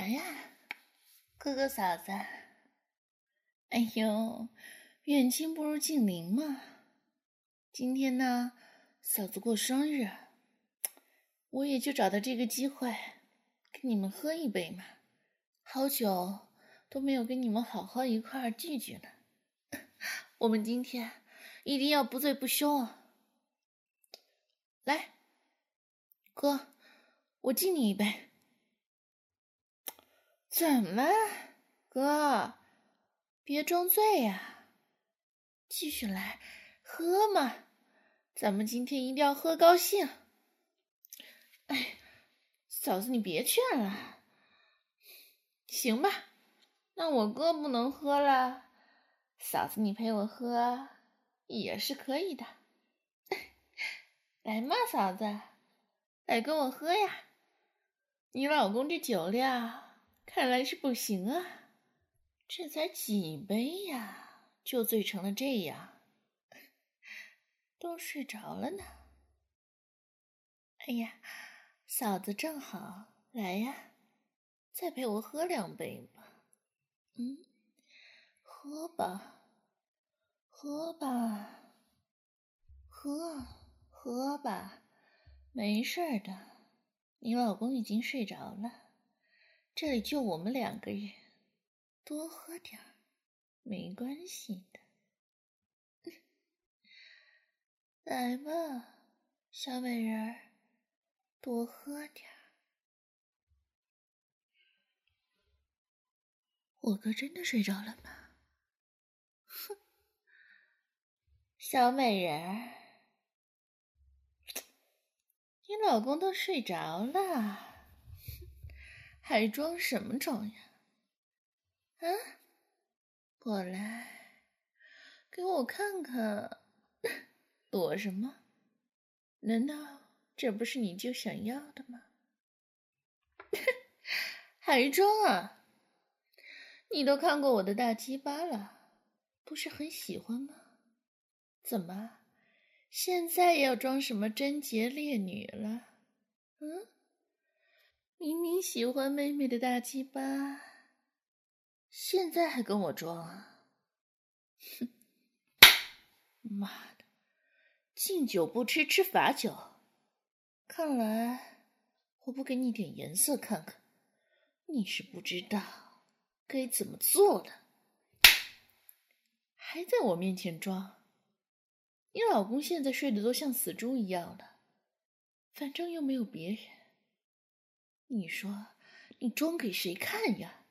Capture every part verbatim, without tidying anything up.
来呀，哥哥嫂子。哎呦，远亲不如近邻嘛。今天呢，嫂子过生日，我也就找到这个机会跟你们喝一杯嘛。好久都没有跟你们好好一块儿聚聚了，我们今天一定要不醉不休啊！来，哥，我敬你一杯。怎么了，哥？别装醉呀，继续来喝嘛，咱们今天一定要喝高兴。哎，嫂子你别劝了。行吧，那我哥不能喝了，嫂子你陪我喝也是可以的。来嘛，嫂子，来跟我喝呀。你老公这酒量看来是不行啊，这才几杯呀，就醉成了这样，都睡着了呢。哎呀，嫂子正好，来呀，再陪我喝两杯吧。嗯，喝吧，喝吧，喝，喝吧，没事的，你老公已经睡着了，这里就我们两个人，多喝点儿，没关系的。来吧，小美人儿，多喝点儿。我哥真的睡着了吗？哼，小美人儿，你老公都睡着了，还装什么装呀？啊，过来，给我看看，躲什么？难道这不是你就想要的吗？还装啊？你都看过我的大鸡巴了，不是很喜欢吗？怎么，现在要装什么贞洁烈女了？嗯，明明喜欢妹妹的大鸡巴，现在还跟我装啊？哼，妈的，敬酒不吃吃罚酒，看来我不给你点颜色看看，你是不知道该怎么做的，还在我面前装。你老公现在睡得都像死猪一样了，反正又没有别人，你说你装给谁看呀？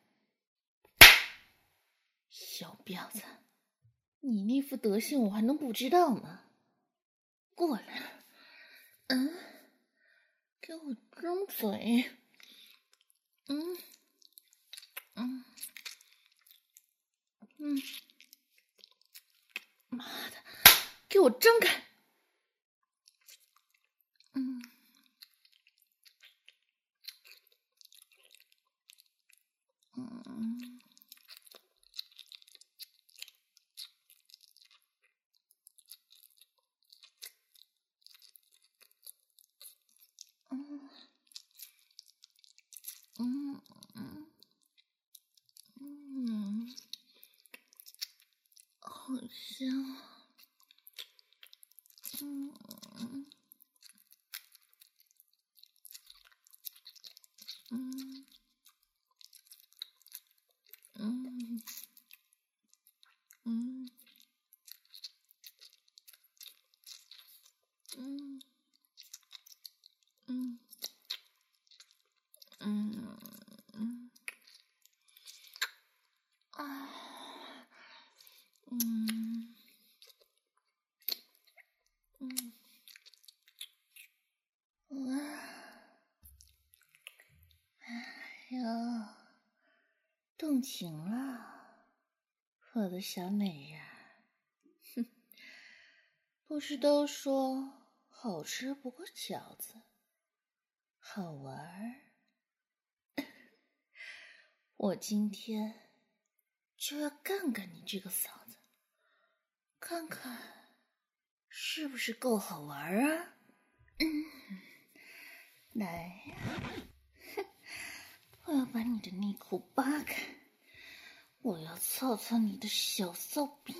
小婊子，你那副德行我还能不知道吗？过来，嗯，给我张嘴，嗯嗯嗯，妈的，给我张开，嗯嗯嗯嗯嗯嗯，好香，嗯嗯嗯嗯嗯嗯嗯嗯嗯啊嗯嗯啊，哎呦，动情了，我的小美人。哼，不是都说好吃不过饺子，好玩儿？我今天就要干干你这个嫂子，看看是不是够好玩啊？嗯，来呀， 我要把你的内裤扒开，我要操操你的小骚逼！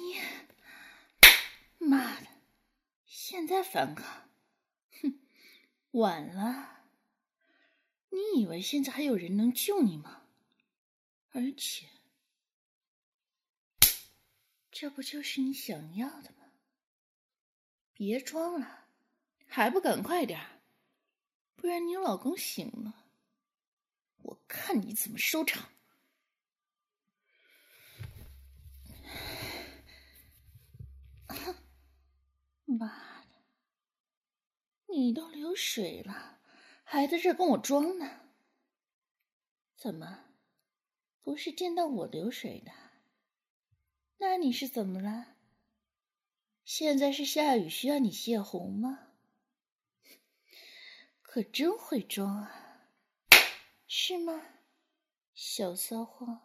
妈的，现在反抗，哼，晚了！你以为现在还有人能救你吗？而且，这不就是你想要的吗？别装了，还不赶快点儿，不然你老公醒了，我看你怎么收场！妈的，你都流水了，还在这跟我装呢？怎么，不是见到我流水的？那你是怎么了？现在是下雨需要你泄洪吗？可真会装啊，是吗，小骚货？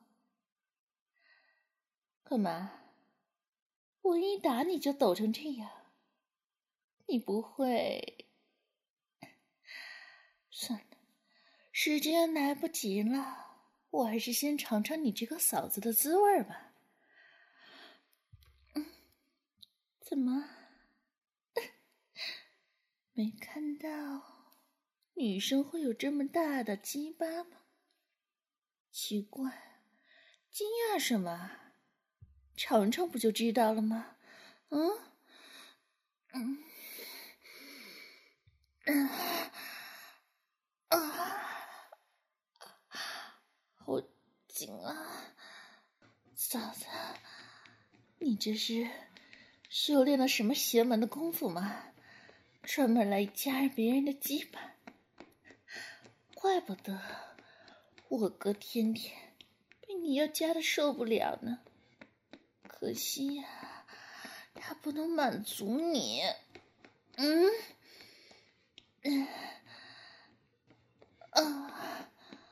干嘛？我一打你就抖成这样，你不会？算了，时间来不及了，我还是先尝尝你这个嫂子的滋味吧。嗯，怎么？没看到女生会有这么大的鸡巴吗？奇怪，惊讶什么？尝尝不就知道了吗？嗯嗯嗯啊，好紧啊！嫂子，你这是修炼了什么邪门的功夫吗？专门来夹别人的鸡巴，怪不得我哥天天被你要夹的受不了呢。可惜呀、啊，他不能满足你。嗯，嗯，啊，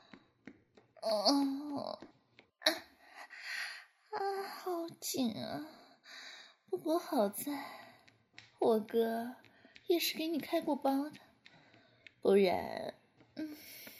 哦，啊，啊，好紧啊！不过好在，我哥也是给你开过包的，不然，嗯，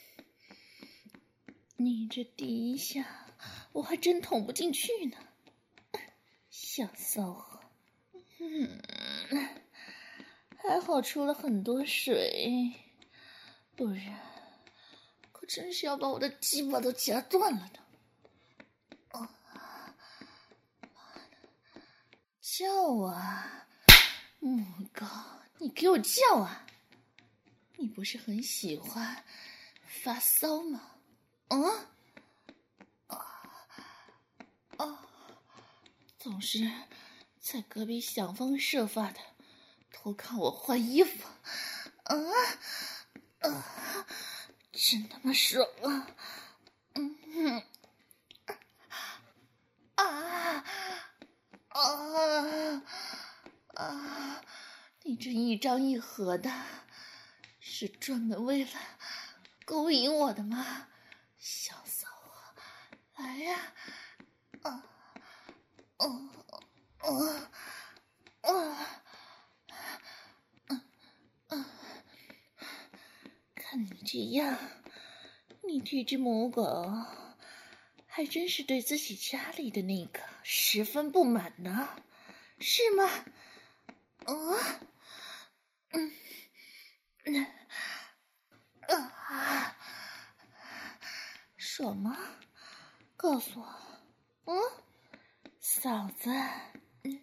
你这第一下我还真捅不进去呢，小骚货。嗯，还好出了很多水，不然可真是要把我的鸡巴都夹断了的。哦，妈的，叫啊，母狗，你给我叫啊！你不是很喜欢发骚吗？嗯，啊啊，总是在隔壁想方设法的偷看我换衣服，啊啊，真他妈爽啊！嗯，啊啊啊！你这一张一合的，是专门为了勾引我的吗？小骚货，来呀！啊，哦，哦，哦，嗯嗯，看你这样，你这只母狗还真是对自己家里的那个十分不满呢，是吗？啊，嗯，嗯，啊，爽吗？告诉我，嗯，嫂子，嗯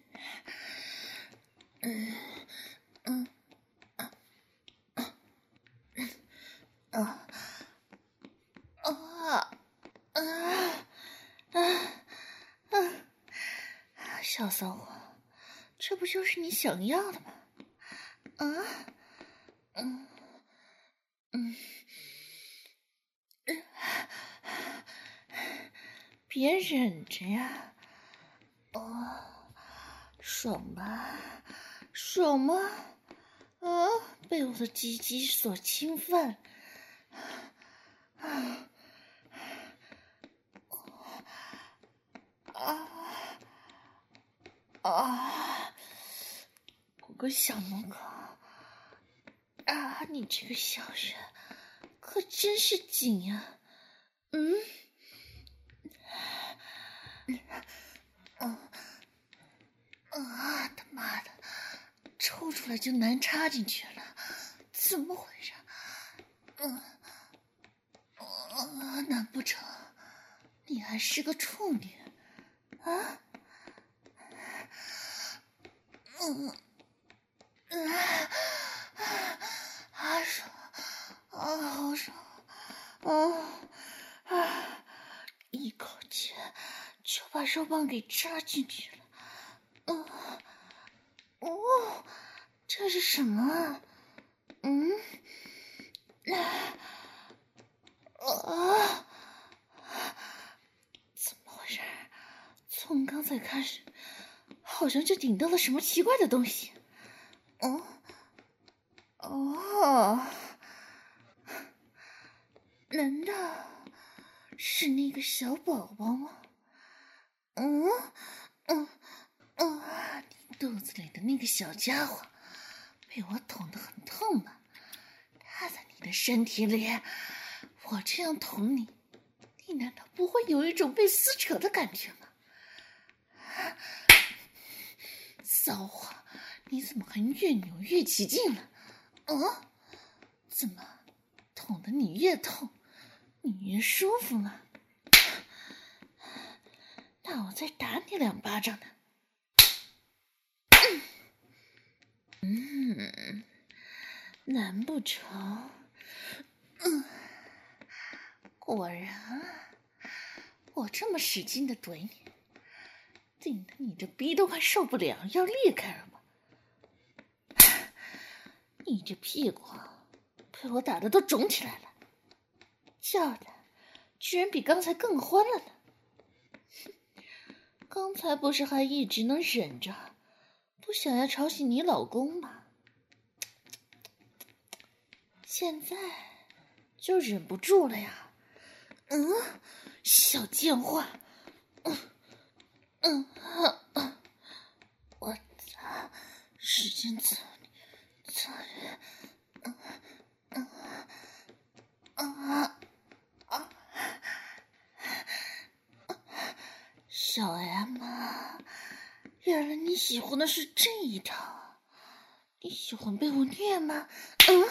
嗯嗯啊啊啊啊啊啊！小骚货，这不就是你想要的吗？啊，嗯嗯，别忍着呀！哦，爽吧？爽吗？啊，被我的鸡鸡所侵犯！啊啊啊！我个小母狗啊，你这个小人可真是紧呀！ 嗯，嗯，啊，他妈的，抽出来就难插进去了，怎么回事？嗯，啊，难不成你还是个处女啊？嗯，啊，啊爽，啊好爽，啊啊！一口气就把肉棒给插进去了。嗯，哦，这是什么？嗯，啊，怎么回事？从刚才开始，好像就顶到了什么奇怪的东西。哦，哦，难道是那个小宝宝吗？嗯嗯嗯，你肚子里的那个小家伙被我捅得很痛了。他在你的身体里，我这样捅你，你难道不会有一种被撕扯的感觉吗？骚货，你怎么还越扭越起劲了？嗯，怎么捅得你越痛，你越舒服吗？那我再打你两巴掌呢。嗯，难不成？嗯，果然，我这么使劲的怼你，顶得你这逼都快受不了，要裂开了吗？你这屁股被我打的都肿起来了，叫的居然比刚才更欢了呢。刚才不是还一直能忍着，不想要吵醒你老公吗？现在就忍不住了呀？嗯，小贱货，嗯嗯啊，我操，使劲操你，操你，嗯嗯啊啊！小 M，原来你喜欢的是这一套，你喜欢被我虐吗？嗯，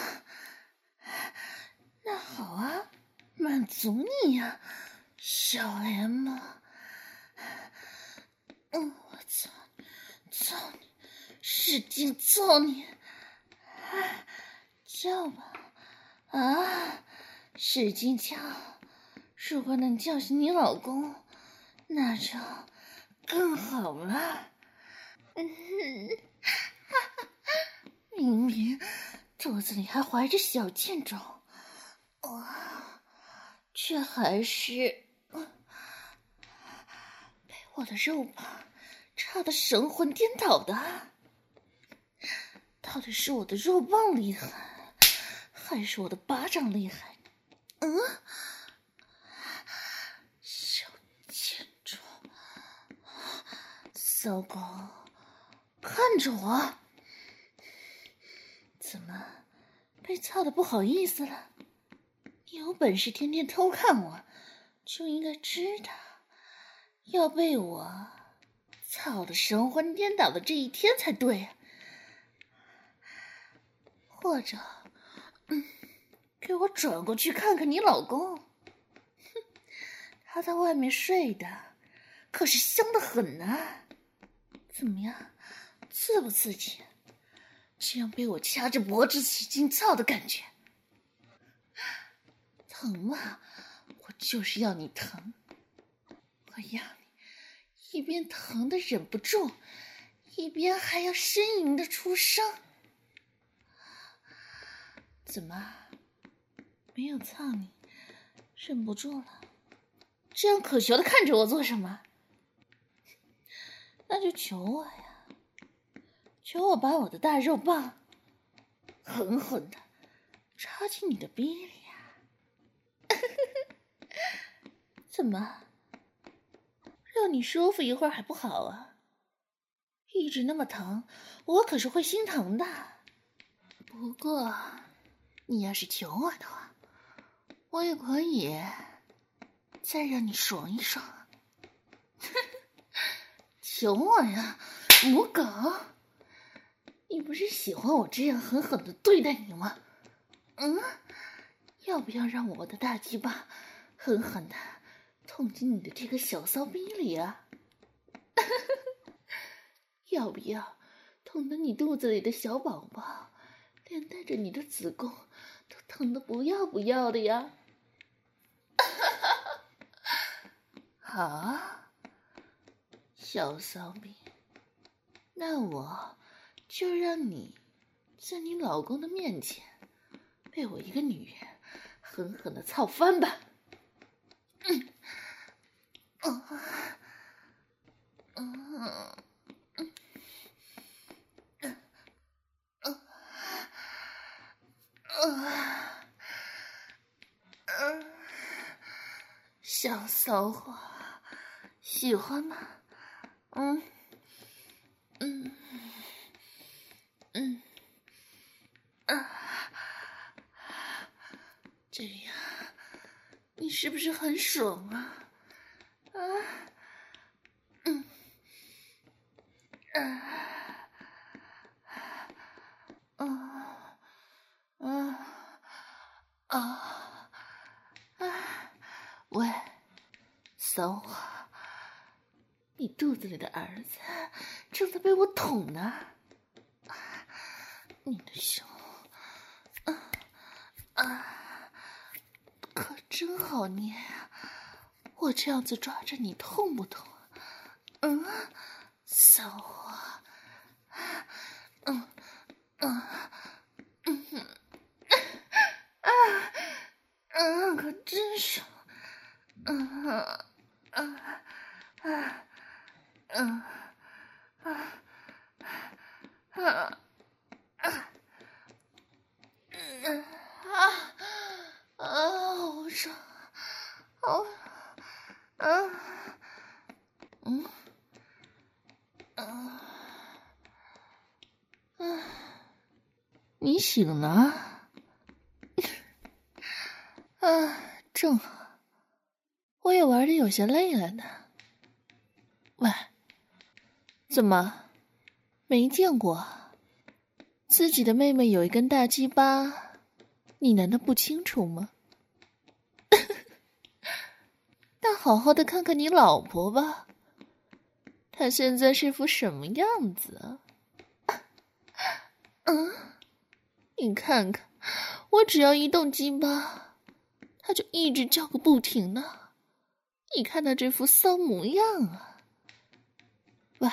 那好啊，满足你呀，小 M。嗯，我操你，操你，使劲操你，啊，叫吧，啊，使劲叫，如果能叫醒你老公，那就更好了。嗯，哈哈，明明肚子里还怀着小贱种，哇，却还是被我的肉棒插得神魂颠倒的。到底是我的肉棒厉害，还是我的巴掌厉害？嗯，小贱种，骚狗，看着我，怎么被操的不好意思了？你有本事天天偷看我，就应该知道要被我操的神魂颠倒的这一天才对啊！或者，嗯，给我转过去看看你老公，哼，他在外面睡的可是香得很呢、啊。怎么样，刺不刺激？这样被我掐着脖子使劲操的感觉，疼吗？我就是要你疼，我要你一边疼的忍不住，一边还要呻吟的出声。怎么没有操你，忍不住了？这样可求的看着我做什么？那就求我呀，求我把我的大肉棒狠狠的插进你的逼里呀！怎么让你舒服一会儿还不好啊？一直那么疼，我可是会心疼的。不过你要是求我的话，我也可以再让你爽一爽。求我呀，母狗！你不是喜欢我这样狠狠的对待你吗？嗯，要不要让我的大鸡巴狠狠的捅进你的这个小骚逼里啊？要不要捅得你肚子里的小宝宝连带着你的子宫都疼得不要不要的呀？好，小骚逼，那我就让你在你老公的面前被我一个女人狠狠的操翻吧。嗯，哦，嗯，嗯，嗯，嗯，嗯，嗯，小骚货，喜欢吗？嗯，嗯，嗯，啊，这样你是不是很爽啊？啊，嗯，啊，啊，啊，啊，啊，喂，骚货，你肚子里的儿子正在被我捅呢。你的胸，啊啊，可真好捏呀！我这样子抓着你痛不痛？嗯，骚货，嗯嗯嗯啊嗯，可真爽！嗯啊啊啊嗯啊啊啊嗯啊啊，好爽！好啊嗯啊啊！你醒了？啊，正好，我也玩的有些累了呢。喂，怎么没见过自己的妹妹有一根大鸡巴？你难道不清楚吗？那好好的看看你老婆吧，她现在是副什么样子啊？嗯，你看看，我只要一动鸡巴，她就一直叫个不停呢。你看她这副骚模样啊！喂，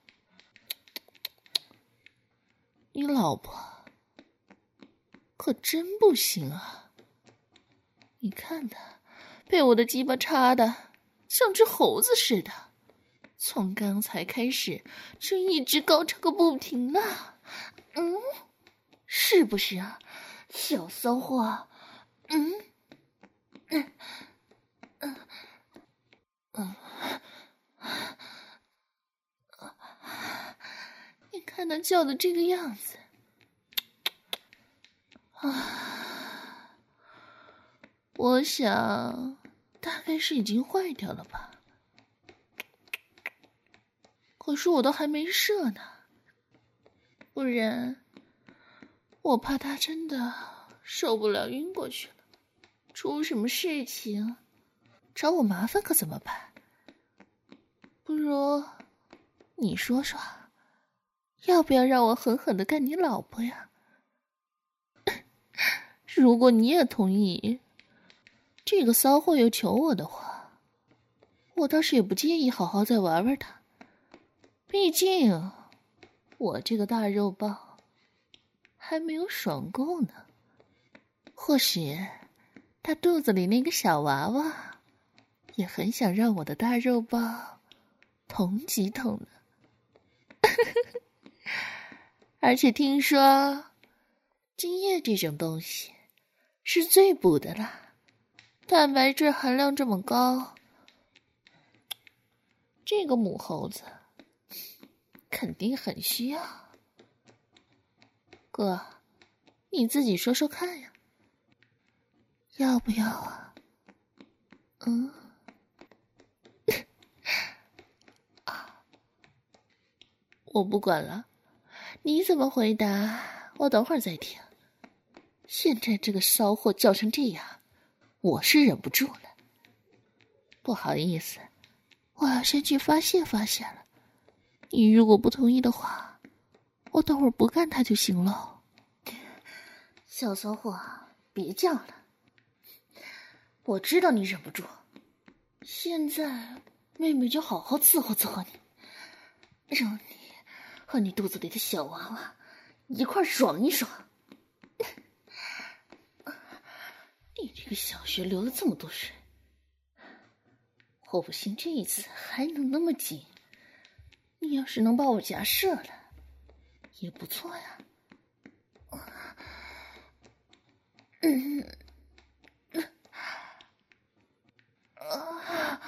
你老婆可真不行啊！你看她被我的鸡巴插的像只猴子似的，从刚才开始就一直高潮个不停呢。嗯，是不是啊，小骚货？嗯嗯嗯嗯，你看他叫的这个样子啊，我想大概是已经坏掉了吧。可是我都还没射呢，不然我怕他真的受不了晕过去了，出什么事情找我麻烦可怎么办？不如你说说，要不要让我狠狠的干你老婆呀？如果你也同意，这个骚货又求我的话，我倒是也不介意好好再玩玩他。毕竟我这个大肉包还没有爽够呢。或许他肚子里那个小娃娃也很想让我的大肉包捅几捅呢。而且听说精液这种东西是最补的啦，蛋白质含量这么高，这个母猴子肯定很需要。哥，你自己说说看呀，要不要啊？嗯我不管了，你怎么回答，我等会儿再听。现在这个骚货叫成这样，我是忍不住了。不好意思，我要先去发泄发泄了。你如果不同意的话，我等会儿不干他就行了。小骚货，别叫了。我知道你忍不住，现在妹妹就好好伺候伺候你，让你和你肚子里的小娃娃一块爽一爽。你这个小穴流了这么多水，我不信这一次还能那么紧。你要是能把我夹射了，也不错呀。嗯，啊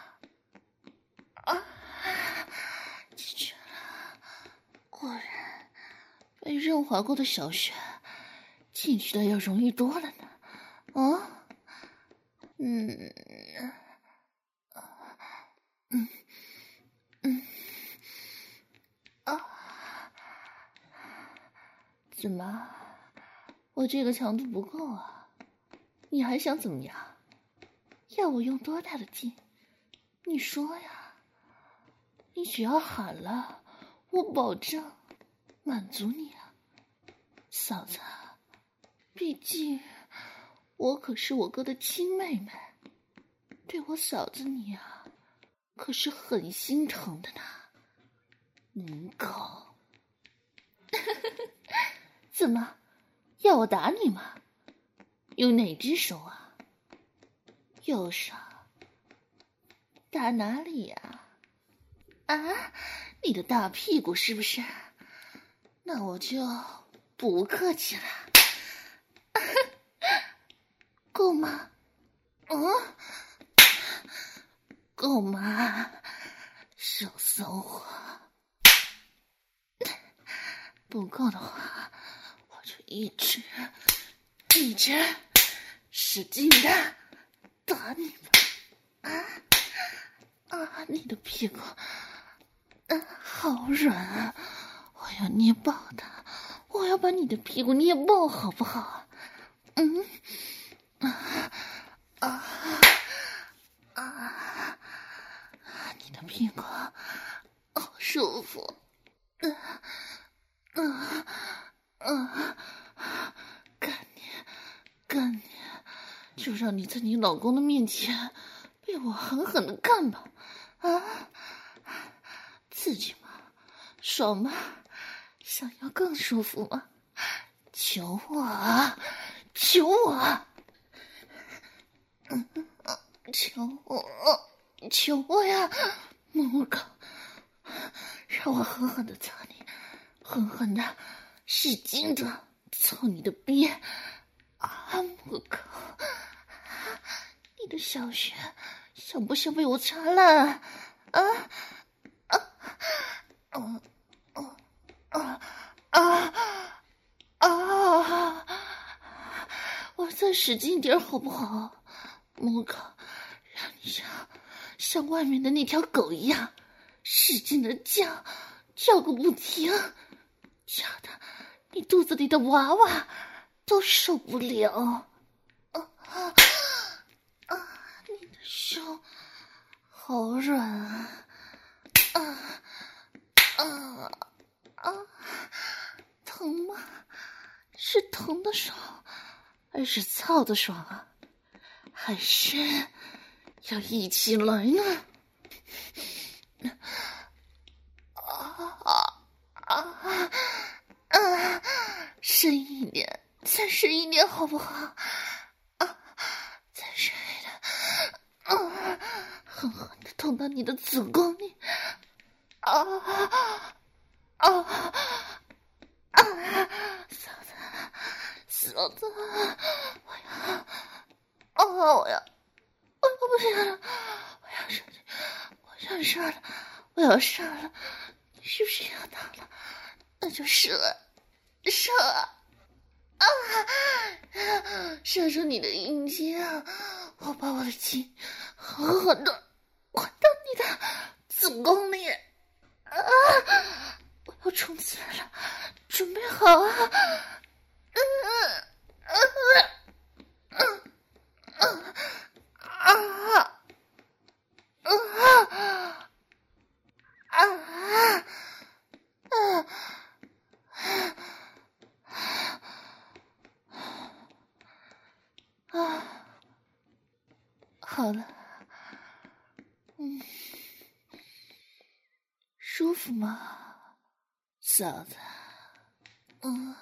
啊，进去了。果然，被润滑过的小穴进去的要容易多了呢。啊，嗯，嗯，嗯，啊，怎么？我这个强度不够啊？你还想怎么样？要我用多大的劲？你说呀，你只要喊了，我保证满足你啊，嫂子。毕竟我可是我哥的亲妹妹，对我嫂子你啊，可是很心疼的呢。母狗，怎么要我打你吗？用哪只手啊？右手。打哪里呀？啊，你的大屁股是不是？那我就不客气了。够吗？嗯，够吗？小骚货。不够的话，我就一直一直使劲的打你吧。啊啊！你的屁股，啊，好软啊！我要捏爆它，我要把你的屁股捏爆，好不好？嗯，啊啊啊！你的屁股好舒服，啊啊啊！干你，干你！就让你在你老公的面前被我狠狠的干吧！啊，刺激吗？爽吗？想要更舒服吗？求我啊！求我！嗯，求我！求我呀！母狗，让我狠狠的操你，狠狠的使劲的操你的鳖！啊，母狗，你的小穴想不想被我插烂啊？啊啊啊啊啊啊！我再使劲点好不好？母狗，让你像像外面的那条狗一样使劲的叫，叫个不停，叫的你肚子里的娃娃都受不了。啊啊啊！你的胸好软啊！啊啊啊！疼吗？是疼的爽，还是操的爽啊？还是要一起来呢？啊啊啊！深一点，再深一点，好不好？啊，再深一点！啊，狠狠的捅到你的子宫里！啊啊啊！嫂子，嫂子，我要，啊，我要，我要不行了，我要上去，我要射了，我要射了，你是不是要打了？那就射，射，啊，射出你的阴茎，我把我的精狠狠的灌到你的子宫里，啊冲刺了，准备好啊！嗯嗯嗯嗯啊啊啊啊！啊，好了，嗯，舒服吗，嫂子？嗯，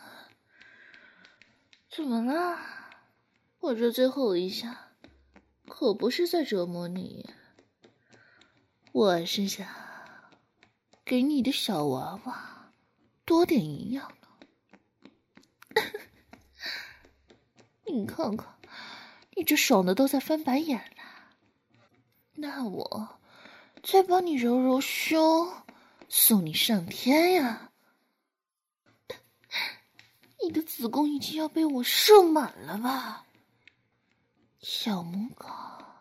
怎么了？我这最后一下可不是在折磨你，我是想给你的小娃娃多点营养呢。你看看，你这爽的都在翻白眼了。那我再帮你揉揉胸，送你上天呀！你的子宫已经要被我射满了吧，小母狗？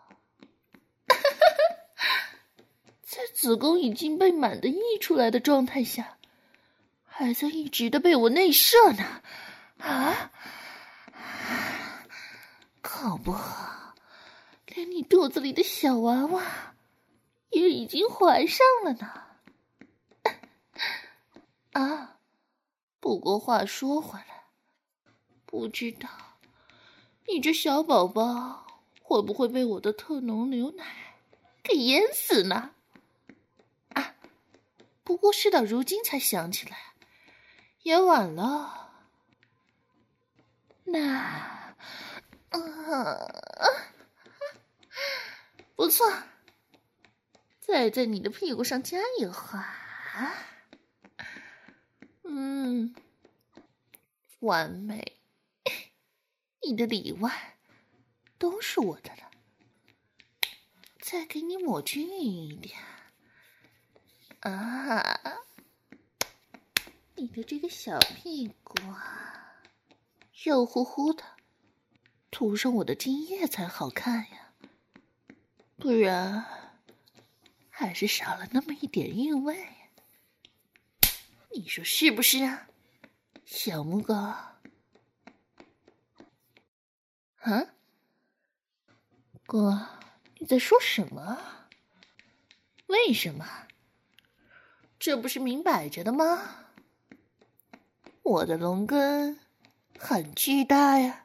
在子宫已经被满的溢出来的状态下，还在一直的被我内射呢，啊？搞不好连你肚子里的小娃娃也已经怀上了呢。啊，不过话说回来，不知道你这小宝宝会不会被我的特浓牛奶给淹死呢？啊，不过事到如今才想起来，也晚了。那，呃，不错，再在你的屁股上加一划。嗯，完美，你的里外都是我的了。再给你抹均匀一点。啊，你的这个小屁股肉乎乎的，涂上我的精液才好看呀，不然还是少了那么一点韵味。你说是不是啊，小母狗？啊？哥，你在说什么？为什么？这不是明摆着的吗？我的龙根很巨大呀，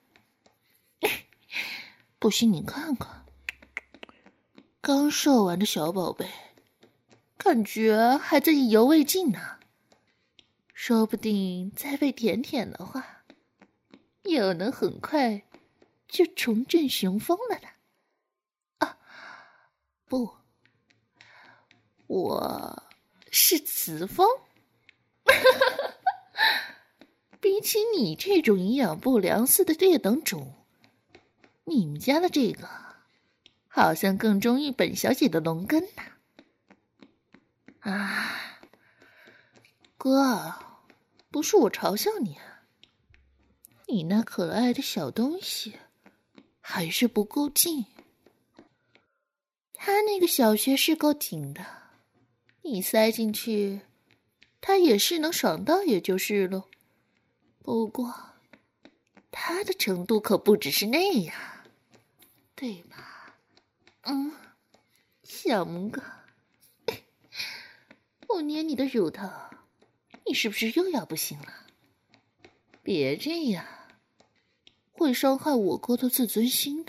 不信你看看，刚射完的小宝贝，感觉还在意犹未尽呢。说不定再被舔舔的话，有能很快就重振雄风了呢。啊，不，我是雌风。比起你这种营养不良似的劣等种，你们家的这个好像更中意本小姐的龙根呢。啊，哥，不是我嘲笑你啊，你那可爱的小东西还是不够劲。他那个小穴是够紧的，你塞进去，他也是能爽到也就是喽。不过，他的程度可不只是那样，对吧？嗯，小母狗，我捏你的乳头，你是不是又要不行了？别这样，会伤害我哥的自尊心的。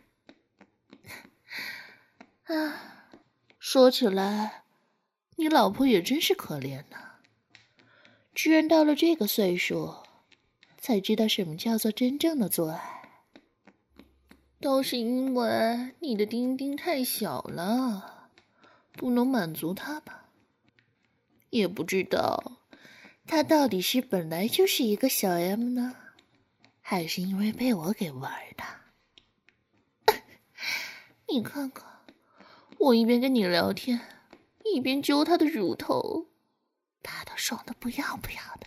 啊，说起来，你老婆也真是可怜呢，居然到了这个岁数，才知道什么叫做真正的做爱。都是因为你的丁丁太小了，不能满足他吧？也不知道他到底是本来就是一个小 M 呢，还是因为被我给玩的。你看看，我一边跟你聊天，一边揪他的乳头，他都爽得不要不要的。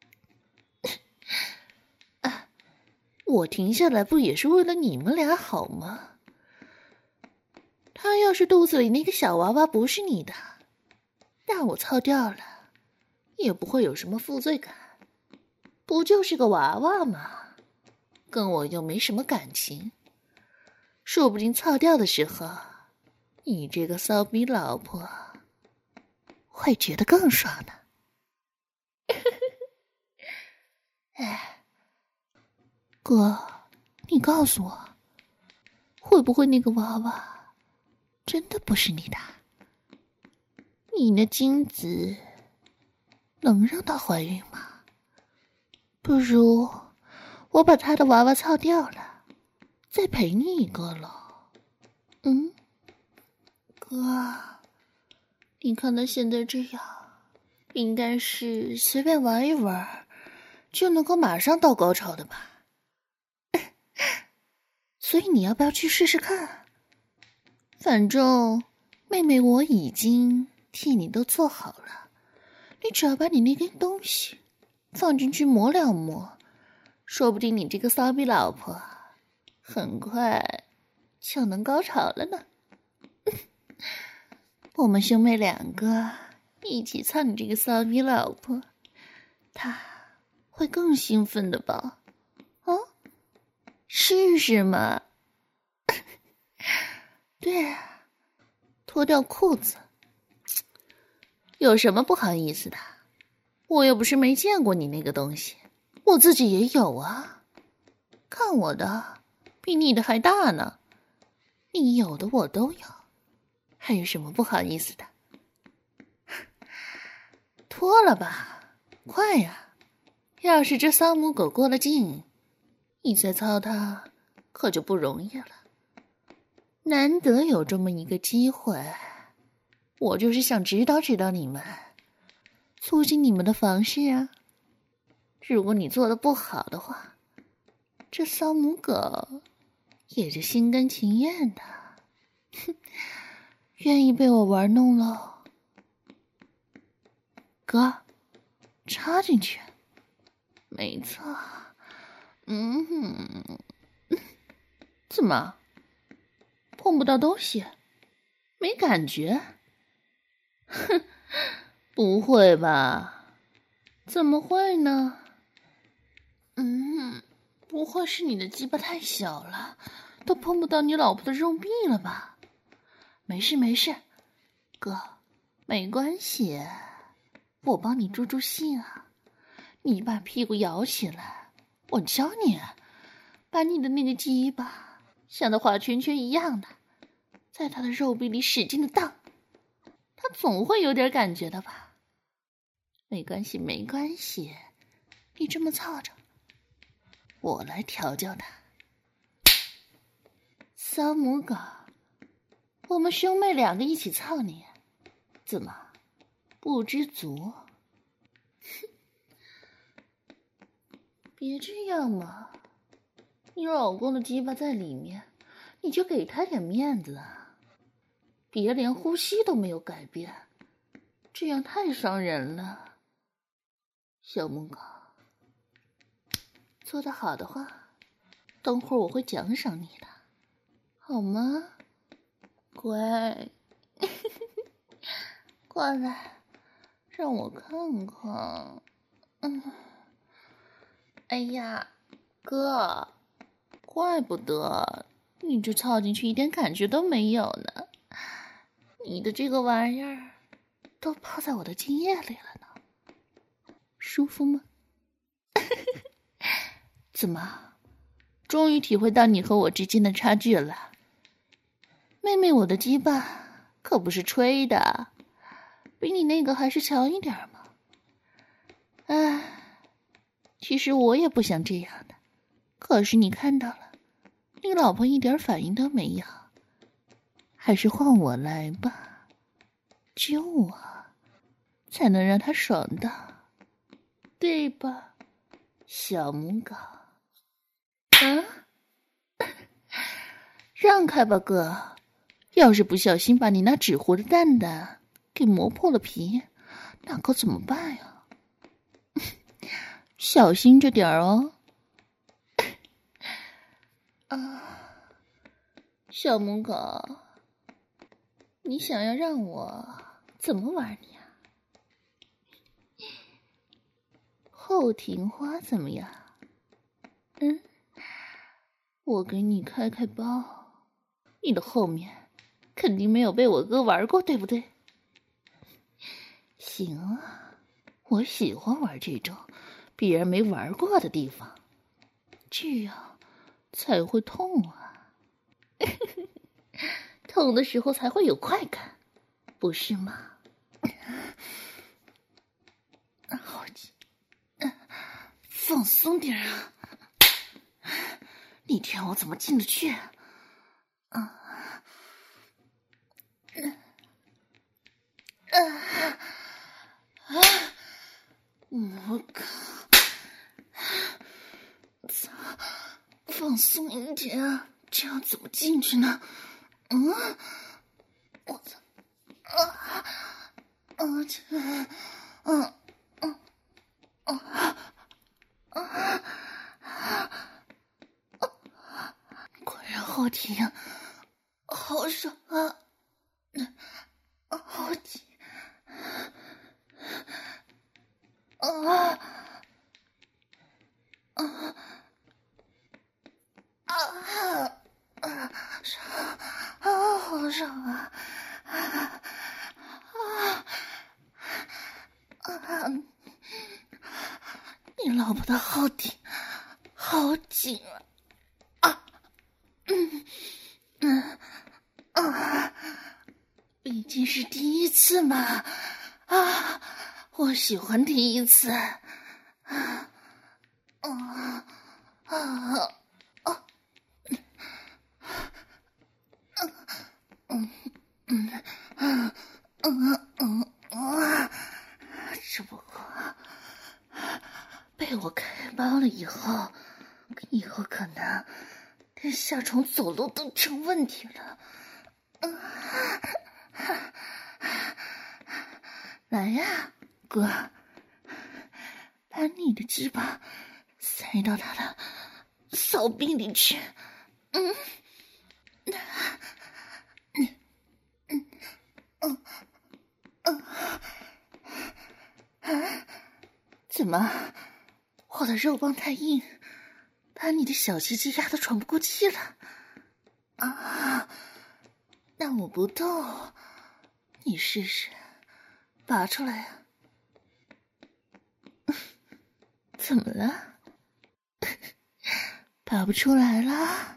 啊，我停下来不也是为了你们俩好吗？他要是肚子里那个小娃娃不是你的，让我操掉了， 也不会有什么负罪感，不就是个娃娃吗？跟我又没什么感情，说不定操掉的时候，你这个骚逼老婆会觉得更爽呢。哎，哥，你告诉我，会不会那个娃娃真的不是你的？你那精子能让她怀孕吗？不如我把她的娃娃操掉了，再赔你一个了。嗯，哥，你看他现在这样，应该是随便玩一玩就能够马上到高潮的吧？所以你要不要去试试看？反正妹妹我已经替你都做好了，你只要把你那根东西放进去磨两磨，说不定你这个骚逼老婆很快就能高潮了呢。我们兄妹两个一起操你这个骚逼老婆，她会更兴奋的吧？啊，试试嘛。对啊，脱掉裤子有什么不好意思的？我又不是没见过你那个东西，我自己也有啊。看我的比你的还大呢，你有的我都有，还有什么不好意思的？脱了吧，快呀！要是这骚母狗过了劲，你再操它可就不容易了。难得有这么一个机会，我就是想指导指导你们，促进你们的房事啊。如果你做的不好的话，这骚母狗也就心甘情愿的，哼，愿意被我玩弄喽。哥，插进去。没错。嗯哼，怎么碰不到东西？没感觉？哼，不会吧？怎么会呢？嗯，不会是你的鸡巴太小了，都碰不到你老婆的肉壁了吧？没事没事，哥，没关系，我帮你助助兴啊。你把屁股摇起来，我教你，把你的那个鸡巴像那画圈圈一样的，在他的肉壁里使劲的荡，他总会有点感觉的吧？没关系没关系，你这么操着，我来调教他。骚母狗，我们兄妹两个一起操你，怎么不知足？别这样嘛，你老公的鸡巴在里面，你就给他点面子啊！别连呼吸都没有改变，这样太伤人了。小母狗，做得好的话，等会儿我会奖赏你的，好吗？乖，过来，让我看看。嗯，哎呀，哥，怪不得你这操进去一点感觉都没有呢。你的这个玩意儿都泡在我的精液里了呢，舒服吗？怎么，终于体会到你和我之间的差距了？妹妹，我的鸡巴可不是吹的，比你那个还是强一点嘛。唉，其实我也不想这样的，可是你看到了，你老婆一点反应都没有，还是换我来吧，救我，才能让她爽到，对吧，小母狗？啊，让开吧，哥！要是不小心把你那纸糊的蛋蛋给磨破了皮，那可怎么办呀？小心着点儿哦。啊，小母狗，你想要让我怎么玩你啊？ 后庭花怎么样？嗯，我给你开开包，你的后面肯定没有被我哥玩过，对不对？行啊，我喜欢玩这种别人没玩过的地方，这样才会痛啊。痛的时候才会有快感，不是吗？好紧，放松点啊！你天，我怎么进得去啊？啊！啊！啊！我靠！操！放松一点啊！这样怎么进去呢？嗯，我操！啊啊！这，嗯嗯啊啊！果然好挺，好爽啊！好紧啊！啊啊啊！爽啊！好爽啊！啊啊啊！你老婆的好挺，好紧啊！啊，嗯嗯啊！毕竟是第一次嘛，啊，我喜欢第一次，啊啊啊啊！嗯嗯嗯嗯嗯嗯，只不过被我开包了以后，以后可能连下床走路都成问题了。嗯，来呀，哥，把你的鸡巴塞到他的骚逼里去。嗯，嗯嗯嗯嗯啊！怎么，我的肉棒太硬，把你的小鸡鸡压得喘不过气了？啊，那我不动，你试试，拔出来啊！怎么了？拔不出来了？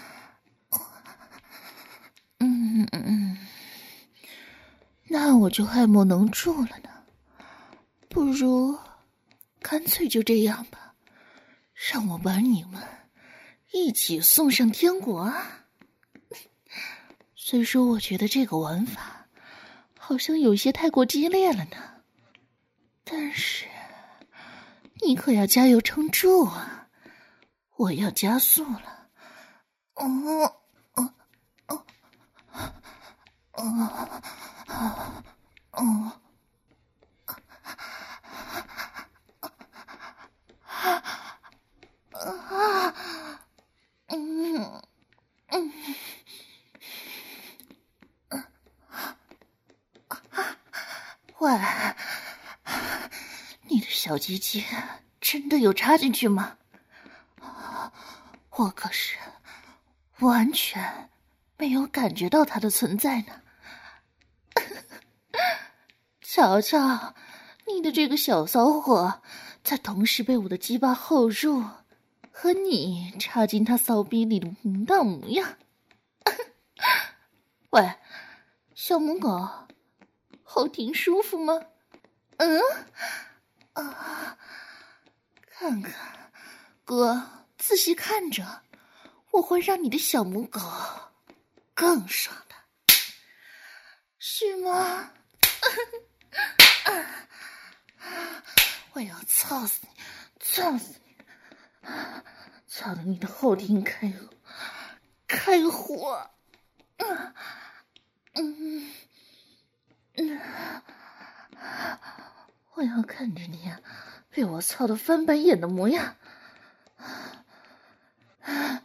嗯嗯，那我就爱莫能助了呢。不如干脆就这样吧，让我把你们一起送上天国啊！虽说我觉得这个玩法好像有些太过激烈了呢，但是你可要加油撑住啊！我要加速了。哦哦哦哦哦！啊，嗯嗯，喂，你的小鸡鸡真的有插进去吗？我可是完全没有感觉到它的存在呢。瞧瞧，你的这个小骚货，在同时被我的鸡巴后入和你插进他骚逼里的淫荡模样。喂，小母狗，后挺舒服吗？嗯，啊，看看，哥，仔细看着，我会让你的小母狗更爽的，是吗？啊，我要操死你，操死你！操得你的后庭开火，开火！嗯嗯嗯，我要看着你被我操得翻白眼的模样！啊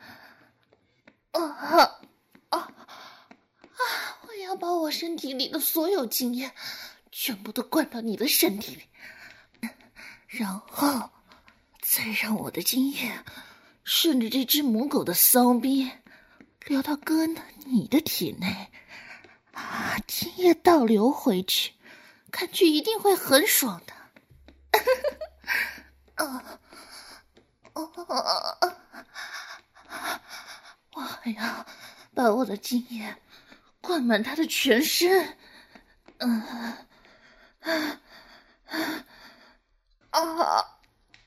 啊啊！我要把我身体里的所有精液全部都灌到你的身体里，然后再让我的精液顺着这只母狗的骚逼流到哥呢你的体内，啊，精液倒流回去，感觉一定会很爽的。啊，啊，我还要把我的精液灌满他的全身。嗯，啊，啊，啊，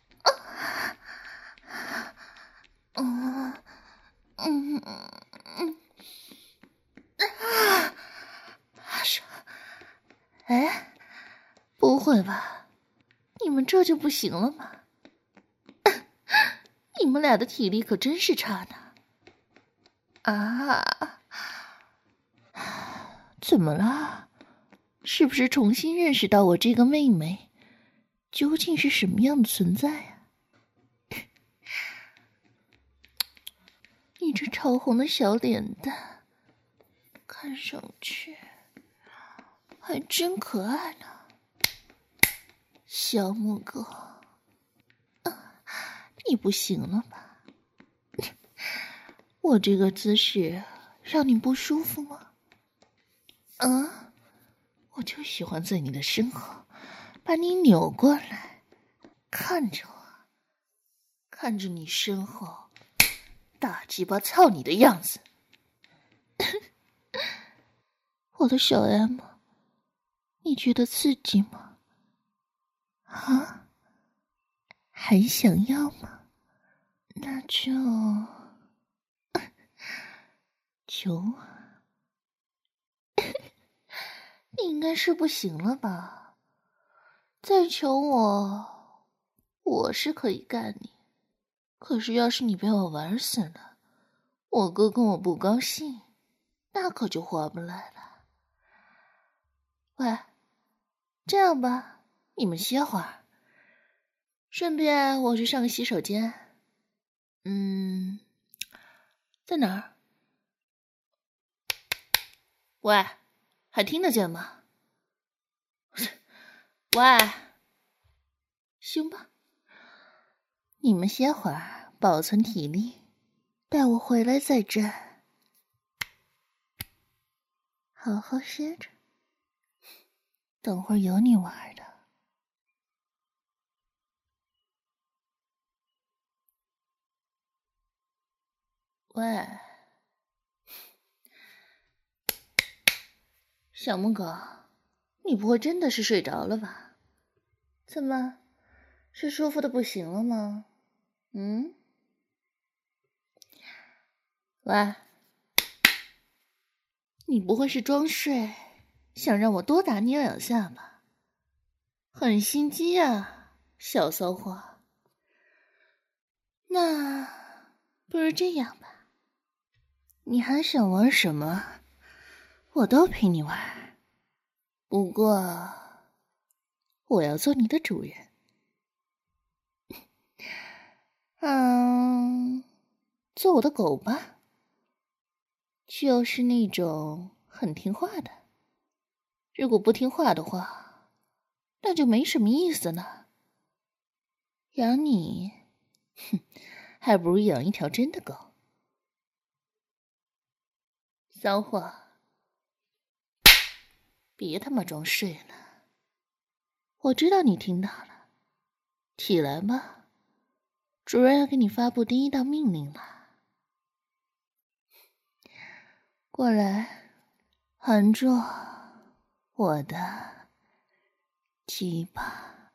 嗯，嗯，嗯，啊，爽！哎，不会吧？你们这就不行了吗？你们俩的体力可真是差呢。啊，怎么了？是不是重新认识到我这个妹妹究竟是什么样的存在啊？你这潮红的小脸蛋，看上去还真可爱呢，小母狗。啊，你不行了吧？我这个姿势让你不舒服吗？啊，我就喜欢在你的身后把你扭过来，看着我，看着你身后大鸡巴操你的样子。我的小 M， 你觉得刺激吗？啊，还想要吗？那就求我。你应该是不行了吧？再求我，我是可以干你，可是要是你被我玩死了，我哥跟我不高兴，那可就划不来了。喂，这样吧，你们歇会儿，顺便我去上个洗手间。嗯，在哪儿？喂，还听得见吗？喂，行吧，你们歇会儿，保存体力，待我回来再战。好好歇着，等会儿有你玩的。喂，小母狗，你不会真的是睡着了吧？怎么，是舒服的不行了吗？嗯？喂，你不会是装睡，想让我多打你两下吧？很心机啊，小骚货。那不如这样吧，你还想玩什么，我都陪你玩。不过，我要做你的主人。嗯，做我的狗吧，就是那种很听话的。如果不听话的话，那就没什么意思了。养你，哼，还不如养一条真的狗。骚货，别他妈装睡了，我知道你听到了，起来吧，主人要给你发布第一道命令了。过来，含住我的鸡巴。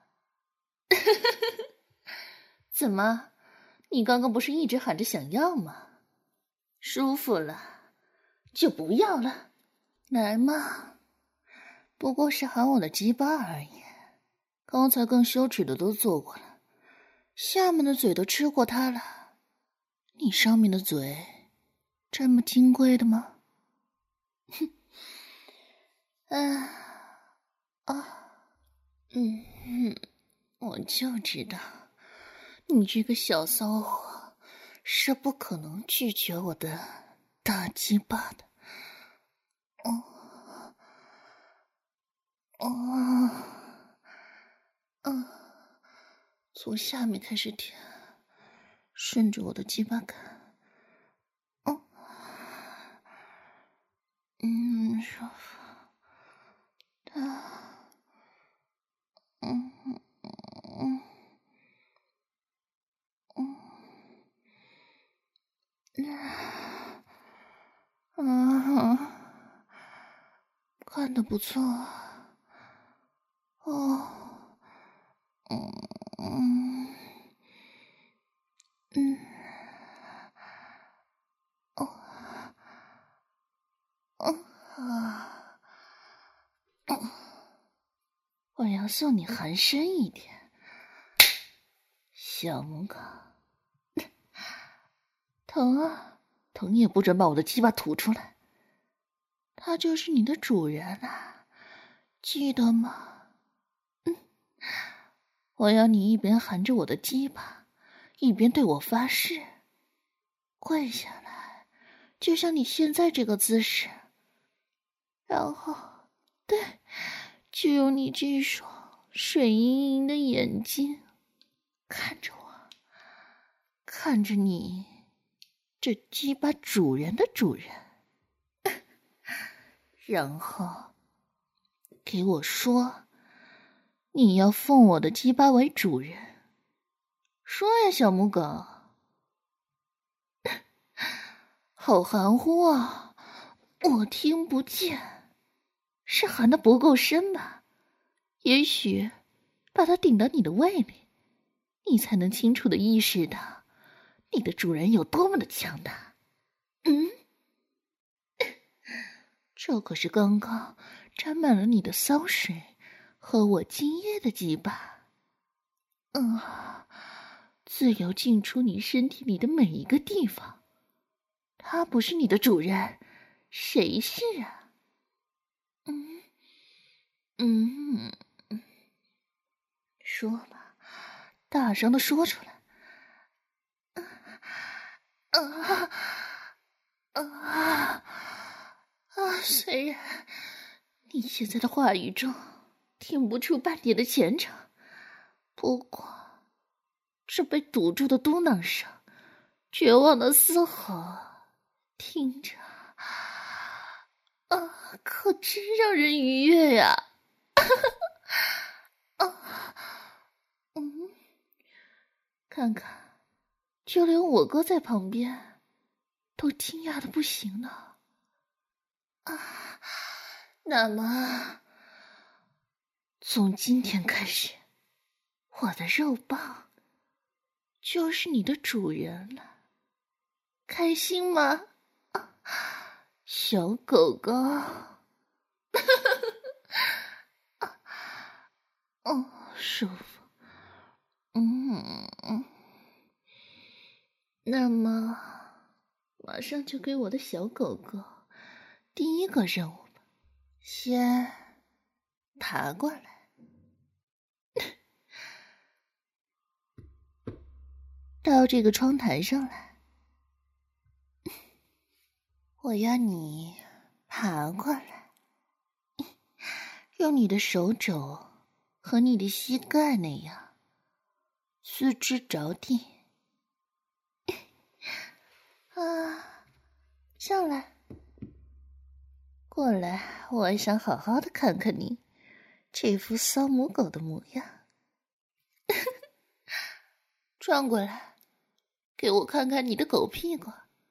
怎么，你刚刚不是一直喊着想要吗？舒服了就不要了，来嘛，不过是喊我的鸡巴而已。刚才更羞耻的都做过了，下面的嘴都吃过它了，你上面的嘴这么金贵的吗？哼，啊啊，嗯嗯，我就知道你这个小骚货是不可能拒绝我的大鸡巴的。哦哦，嗯，从下面开始舔， 顺着我的鸡巴看，哦，嗯，舒服，它，嗯嗯嗯嗯啊，看得不错啊，哦，嗯嗯嗯，哦哦啊，我要送你寒碜一点，小母狗，疼啊，疼也不准把我的鸡巴吐出来，他就是你的主人啊，记得吗？嗯，我要你一边含着我的鸡巴，一边对我发誓，跪下来，就像你现在这个姿势，然后，对，就用你这双水盈盈的眼睛看着我，看着你这鸡巴主人的主人，然后给我说，你要奉我的鸡巴为主人。说呀，小母狗。好含糊啊，我听不见，是含的不够深吧？也许把它顶到你的胃里，你才能清楚的意识到你的主人有多么的强大。嗯，这可是刚刚沾满了你的骚水和我精液的鸡巴。嗯，自由进出你身体里的每一个地方。他不是你的主人，谁是啊？嗯嗯，说吧，大声的说出来。啊啊啊！啊！虽然你现在的话语中听不出半点的虔诚，不过这被堵住的嘟囔声，绝望的嘶吼，听着啊，可真让人愉悦呀！啊，嗯，看看，就连我哥在旁边都惊讶的不行了。啊，那么从今天开始，我的肉棒就是你的主人了，开心吗？啊，小狗狗。哦，舒服。嗯嗯，那么马上就给我的小狗狗第一个任务吧，先爬过来，到这个窗台上来，我要你爬过来，用你的手肘和你的膝盖那样四肢着地。啊，上来，过来，我想好好的看看你这副骚母狗的模样。转过来，给我看看你的狗屁股。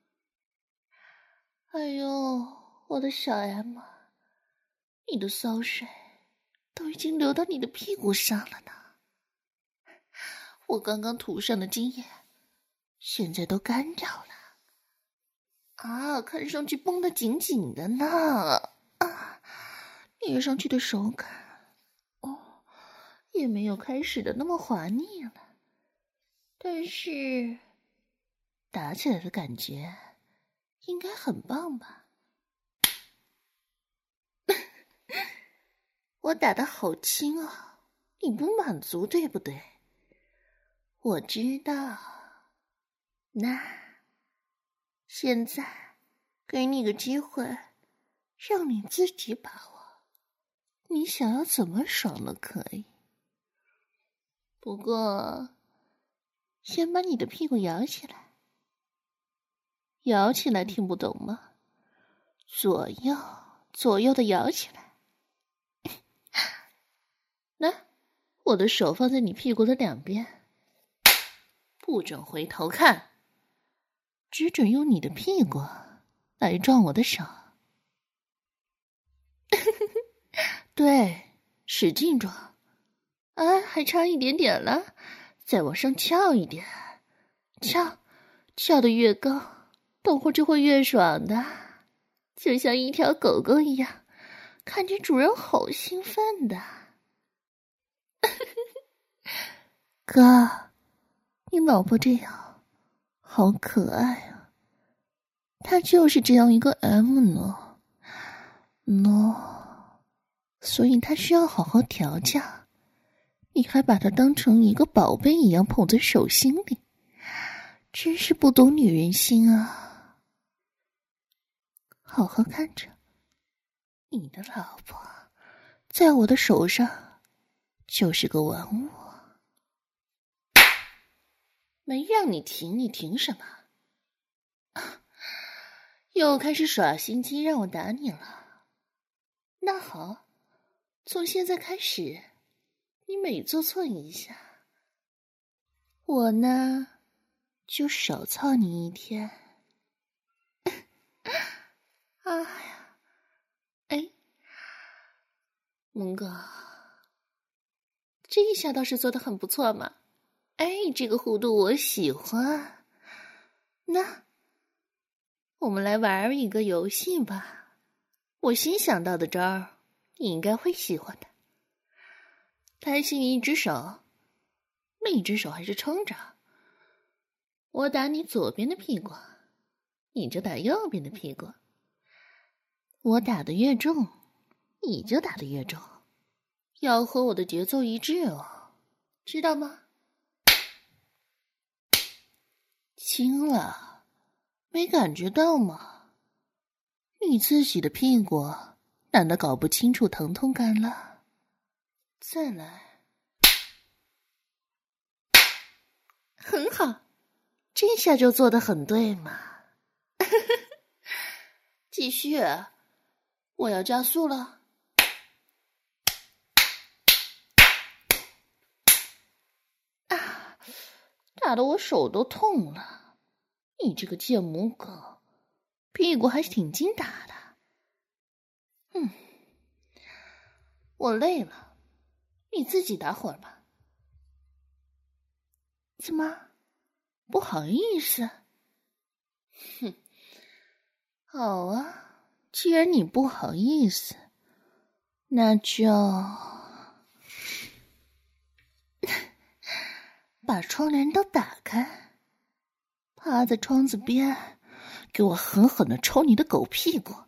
哎呦，我的小 M， 你的骚水都已经流到你的屁股上了呢。我刚刚涂上的精液现在都干掉了啊，看上去绷得紧紧的呢。啊，捏上去的手感哦，也没有开始的那么滑腻了，但是打起来的感觉应该很棒吧。我打得好轻啊，你不满足对不对？我知道，那现在给你个机会，让你自己把握，你想要怎么爽都可以。不过先把你的屁股摇起来。摇起来听不懂吗？左右左右的摇起来。来，我的手放在你屁股的两边，不准回头看，只准用你的屁股来撞我的手。对，使劲撞。啊，还差一点点了，再往上翘一点，翘，翘得越高，等会儿就会越爽的，就像一条狗狗一样，看见主人好兴奋的。哥，你老婆这样好可爱啊，她就是这样一个 M 呢，no， 所以她需要好好调教。你还把她当成一个宝贝一样捧在手心里，真是不懂女人心啊！好好看着，你的老婆在我的手上就是个玩物。没让你停，你停什么？啊，又开始耍心机让我打你了。那好，从现在开始，你每做错一下，我呢就少操你一天。哎呀，哎，蒙哥，这一下倒是做得很不错嘛。哎，这个弧度我喜欢。那我们来玩一个游戏吧，我新想到的招儿，你应该会喜欢的。抬起你一只手，另一只手还是撑着。我打你左边的屁股，你就打右边的屁股。我打得越重，你就打得越重，要和我的节奏一致哦，知道吗？轻了，没感觉到吗？你自己的屁股难道搞不清楚疼痛感了？再来，很好，这下就做得很对嘛。继续，我要加速了。啊，打得我手都痛了。你这个贱母狗，屁股还是挺经打的。嗯，我累了，你自己打会儿吧。怎么，不好意思？哼，好啊，既然你不好意思，那就把窗帘都打开，趴在窗子边，给我狠狠地抽你的狗屁股。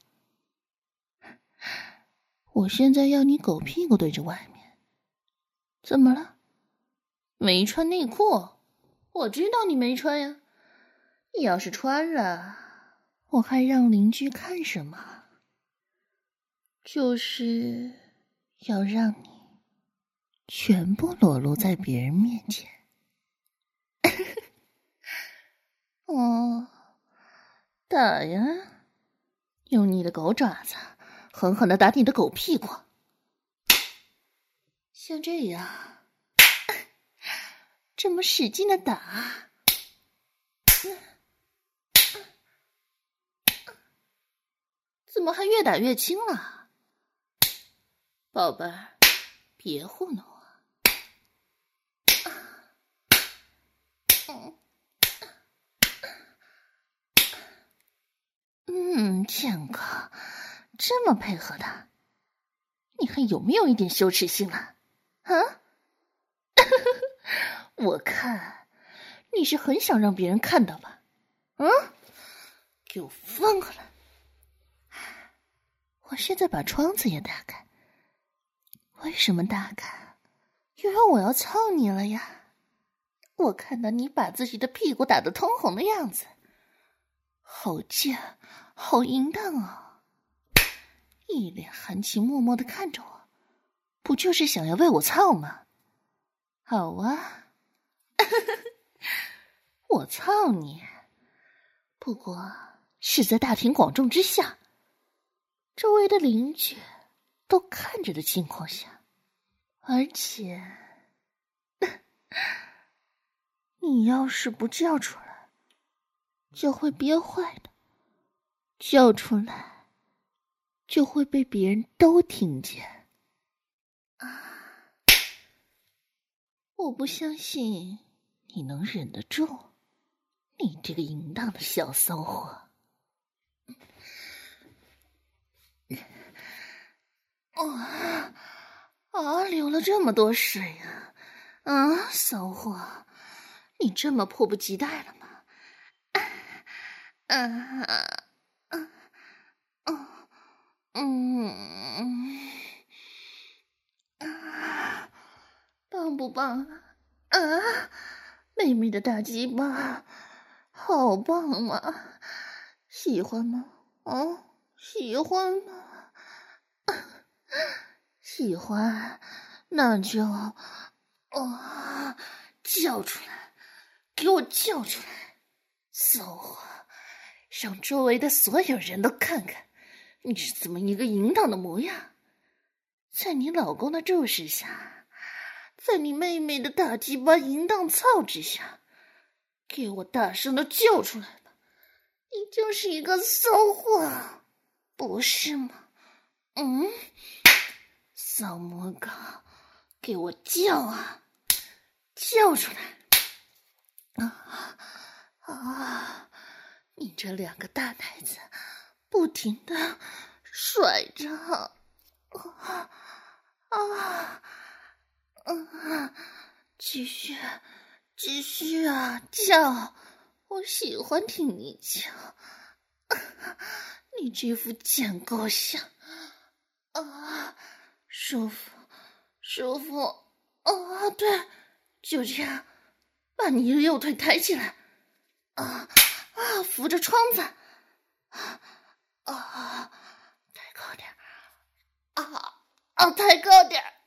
我现在要你狗屁股对着外面。怎么了？没穿内裤？我知道你没穿呀。你要是穿了，我还让邻居看什么？就是要让你全部裸露在别人面前。哦，打呀，用你的狗爪子狠狠地打你的狗屁股，像这样，这么使劲的打，怎么还越打越轻了？宝贝儿，别糊弄我。嗯，健哥，这么配合的，你还有没有一点羞耻心了？啊？我看你是很想让别人看到吧？嗯，给我放过来！我现在把窗子也打开。为什么打开？因为我要操你了呀！我看到你把自己的屁股打得通红的样子，好贱，好淫荡啊！一脸含情脉脉的看着我，不就是想要为我操吗？好啊， 我操你！不过是在大庭广众之下，周围的邻居都看着的情况下，而且你要是不叫出来，就会憋坏的，叫出来就会被别人都听见啊！我不相信你能忍得住，你这个淫荡的小骚货！哇啊！流了这么多水啊！啊，骚货，你这么迫不及待了吗？啊啊啊啊嗯啊，棒不棒啊？啊，妹妹的大鸡巴，好棒嘛！喜欢吗？哦，喜欢吗？喜欢，那就哦，叫出来，给我叫出来！骚货，让周围的所有人都看看你是怎么一个淫荡的模样。在你老公的注视下，在你妹妹的大鸡巴淫荡操之下，给我大声的叫出来吧！你就是一个骚货，不是吗？嗯，骚魔狗，给我叫啊，叫出来！啊啊！你这两个大奶子不停的甩着，啊啊啊！继续，继续啊，叫！我喜欢听你叫，啊、你这副贱狗相啊，舒服，舒服啊！对，就这样，把你的右腿抬起来，啊啊，扶着窗子，啊啊，抬高点，啊啊，抬高点。